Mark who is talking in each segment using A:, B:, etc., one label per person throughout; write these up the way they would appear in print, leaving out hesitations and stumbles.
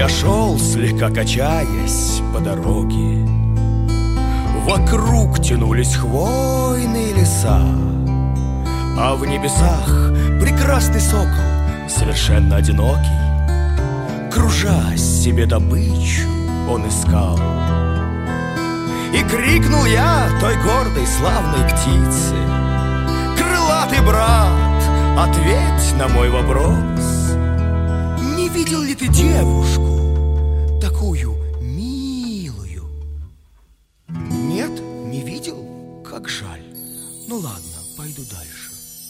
A: Я шел, слегка качаясь по дороге. Вокруг тянулись хвойные леса, а в небесах прекрасный сокол, совершенно одинокий, кружась себе добычу, он искал. И крикнул я той гордой славной птице: крылатый брат, ответь на мой вопрос. Не видел ли ты девушку такую милую? Нет, не видел? Как жаль. Ну ладно, пойду дальше.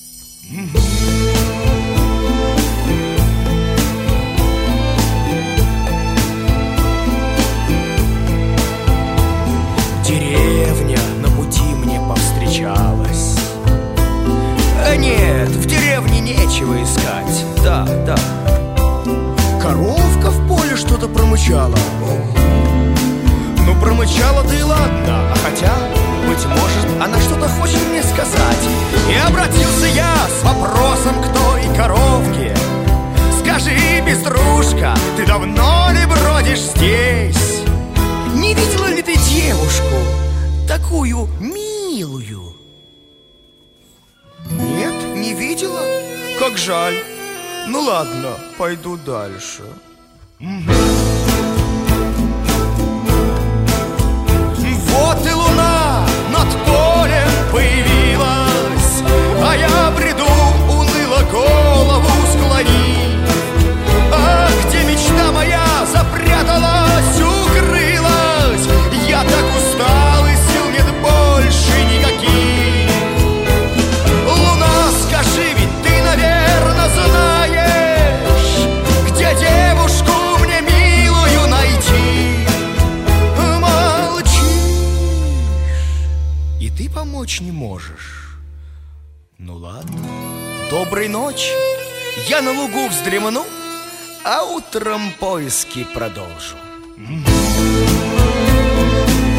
A: Деревня на пути мне повстречалась. Нет, в деревне нечего искать. Да, да. Коровка в поле что-то промычала. Ну, промычала-то и ладно. А хотя, быть может, она что-то хочет мне сказать. И обратился я с вопросом к той коровке: скажи, беструшка, ты давно ли бродишь здесь? Не видела ли ты девушку такую милую? Нет, не видела? Как жаль. Ну ладно, пойду дальше. Вот и луна над полем появилась, а я бреду, уныло голову склонив. А где мечта моя запряталась, укрылась? Я так устал, и сил нет больше никаких. Луна, скажи, ведь ты, наверное, знаешь, где девушку мне милую найти. Молчишь, и ты помочь не можешь. Ну ладно, доброй ночи. Я на лугу вздремну, а утром поиски продолжу.